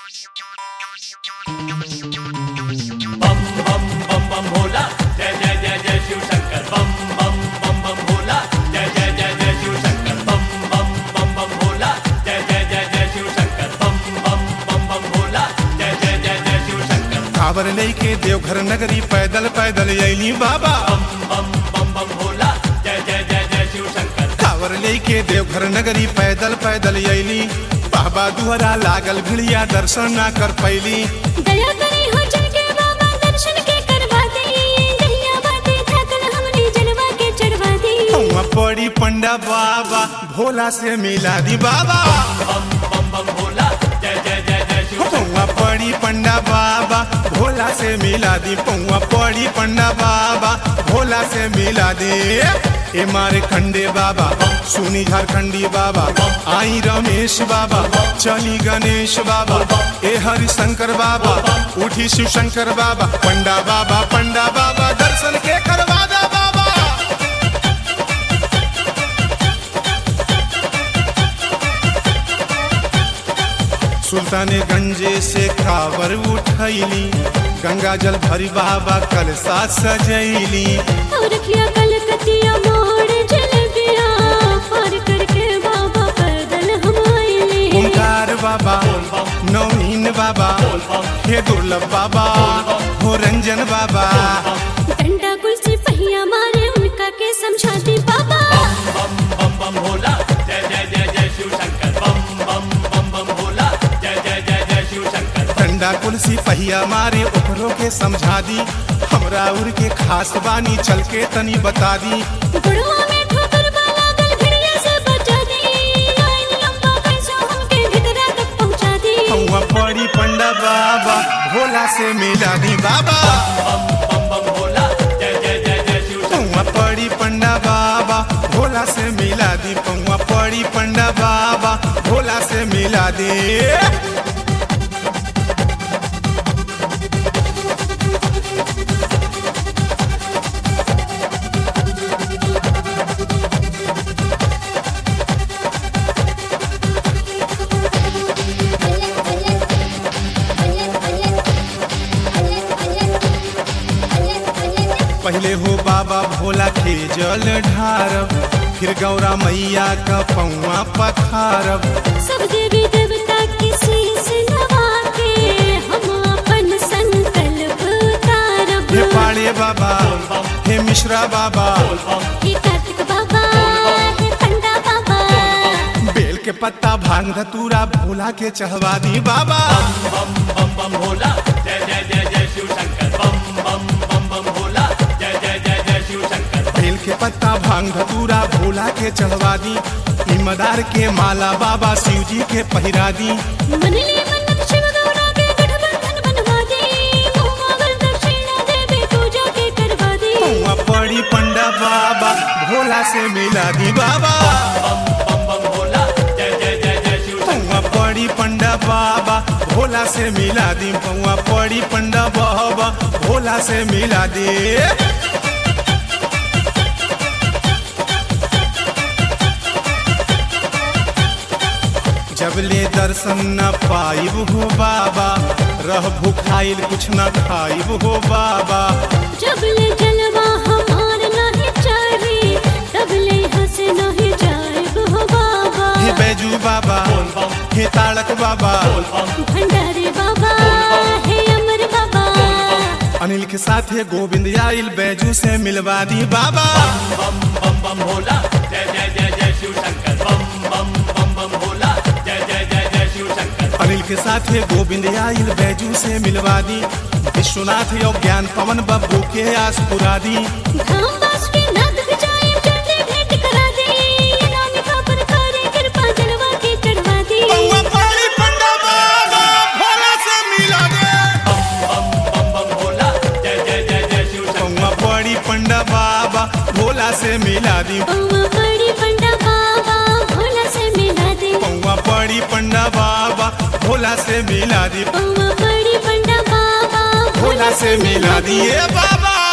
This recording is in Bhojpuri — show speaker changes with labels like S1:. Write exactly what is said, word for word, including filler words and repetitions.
S1: बम बम बम बम भोला जय जय जय जय शिव शंकर बम बम बम बम भोला जय जय जय जय शिव शंकर बम बम बम बम भोला जय जय जय जय शिव शंकर बम बम बम बम भोला जय जय जय जय शिव शंकर।
S2: कांवर लेके देवघर नगरी पैदल पैदल अइली बाबा
S1: बम बम बम बम भोला जय जय जय जय शिव शंकर।
S2: कांवर लेके देवघर नगरी पैदल पैदल अइली बाबा दुहरा लागल भिड़िया दर्शन ना कर पैली।
S3: दया करी हो चल के बाबा दर्शन के करवा दी दहिया बाते थकल हमने जलवा के चढ़वा दी।
S2: हुआ पड़ी पंडा बाबा भोला से मिला दी बाबा
S1: बम बम बम भोला जय जय जय जय शिव शंकर।
S2: हुआ पड़ी पंडा बाबा भोला से मिला दी पौआ पड़ी पंडा बाबा भोला से मिला दे। ए मारे खंडे बाबा सुनी झारखंडी बाबा आई रमेश बाबा चली गणेश बाबा ए हरिशंकर बाबा उठी शिव शंकर बाबा पंडा बाबा पंडा बाबा दर्शन के करवा दा बाबा। सुल्तानगंजे से कावर उठैली गंगा जल भरी बाबा कलसा सजैली।
S3: और किया कलकतिया मोड़ जलेबिया पार करके बाबा पैदल हम आइले।
S2: ओंकार बाबा नवीन बाबा हे दुर्लभ बाबा हो रंजन बाबा।
S3: डंडा कुर्सी पहिया मारे उनका के समझा दी बाबा।
S1: बम बम बम भोला जय जय जय जय शिव शंकर बम बम बम बम भोला जय जय जय जय शिव शंकर।
S2: डंडा कुर्सी पहिया मारे ओकरों के समझा दी हमरा उर के खास बानी चल के तनी बता दी।
S3: गुड़वा में ठोकर वाला गल भिड़िया से बचा दी लाइन लंबा कैसो हमके भीतरा तक पहुंचा दी।
S2: हुआ पड़ी पंडा बाबा भोला से मिला दी बाबा
S1: बम बम बम भोला जय जय जय जय शिव शंकर।
S2: हुआ पड़ी पंडा बाबा भोला से मिला दी पौआ पड़ी पंडा बाबा भोला से मिला दे। पहले हो बाबा भोला के जल ढारब फिर गौरा मैया का पौआ पखारब।
S3: सब देवी देवता की शीश नवा के हम अपन संकल्प उतारब।
S2: हे पाड़े बाबा हे मिश्रा बाबा
S3: हे कार्तिक बाबा हे पंडा बाबा।
S2: बेल के पत्ता भांग धतूरा भोला के चढ़वा दी बाबा।
S1: बम बम बम भोला जय जय जय जय शिव शंकर बम बम बम बम भोला जय जय जय जय शिव शंकर।
S2: बेल के पत्ता भांग धतूरा भोला के चढ़वा दी ईमदार के माला बाबा शिव जी के पहिरा दी।
S3: मनली मन्नत शिव गौरा के गठबंधन बनवा दी मुहम्मद दक्षिणा देवी पूजा के करवा दी।
S2: पौआ पड़ी पंडा बाबा भोला से मिला दी बाबा
S1: बम बम बम भोला जय जय जय जय शिव शंकर।
S2: पौआ पड़ी पंडा बाबा भोला से मिला दी पौआ पड़ी पंडा बाबा भोला से मिला दे। जबले दर्शन न पाइब हो बाबा रह भूखाइल कुछ न खाइब हो बाबा।
S3: जब ले जलवा हमार नहीं चारी तब ले हंस नहीं जाएब हो बाबा।
S2: हे बैजू बाबा हे ताड़क बाबा
S3: भंडारी बाबा हे अमर बाबा।
S2: अनिल के साथ हे गोविंद आइल बैजू से मिलवा दी बाबा।
S1: बम बम बम भोला जय जय जय जय शिव शंकर बम बम बम बम भोला जय जय जय जय शिव शंकर।
S2: अनिल के साथ हे गोविंद आइल बैजू से मिलवा दी विश्वनाथ योग ज्ञान पवन बब्बू के आस पुरा दी।
S3: धाम बास के नाथ जाए चंडी भेंट करा दी अनामिका पर करे कृपा जलवा के चढ़वा दी।
S2: पौआ पड़ी पंडा बाबा भोला से मिला दे।
S1: बम बम बम बम भोला जय जय जय जय शिव शंकर।
S2: पौआ पड़ी पंडा बाबा भोला से मिला दी
S3: पौआ पड़ी पंडा बाबा भोला से मिला दी।
S2: पौआ पड़ी पंडा बाबा भोला से मिला दी
S3: पौआ पड़ी पंडा बाबा
S2: भोला से मिला दिए बाबा।